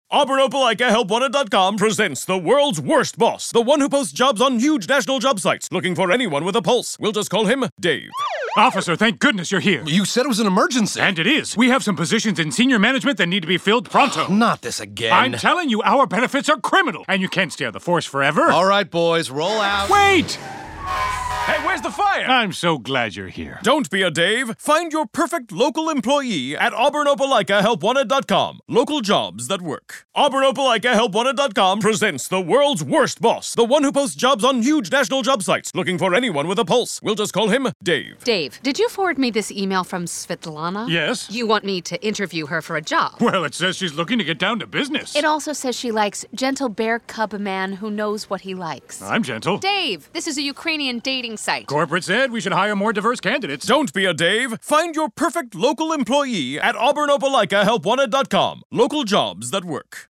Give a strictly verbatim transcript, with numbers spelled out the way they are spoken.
Auburn Opelika Help Wanted dot com presents the world's worst boss, the one who posts jobs on huge national job sites, looking for anyone with a pulse. We'll just call him Dave. Officer, thank goodness you're here. You said it was an emergency. And it is. We have some positions in senior management that need to be filled pronto. Not this again. I'm telling you, our benefits are criminal, and you can't stay on the force forever. All right, boys, roll out. Wait! Hey, where's the fire? I'm so glad you're here. Don't be a Dave. Find your perfect local employee at Auburn Opelika Help Wanted dot com. Local jobs that work. Auburn Opelika Help Wanted dot com presents the world's worst boss, the one who posts jobs on huge national job sites, looking for anyone with a pulse. We'll just call him Dave. Dave, did you forward me this email from Svetlana? Yes? You want me to interview her for a job? Well, it says she's looking to get down to business. It also says she likes gentle bear cub man who knows what he likes. I'm gentle. Dave, this is a Ukrainian dating site. Corporate said we should hire more diverse candidates. Don't be a Dave. Find your perfect local employee at Auburn Opelika Help Wanted dot com. Local jobs that work.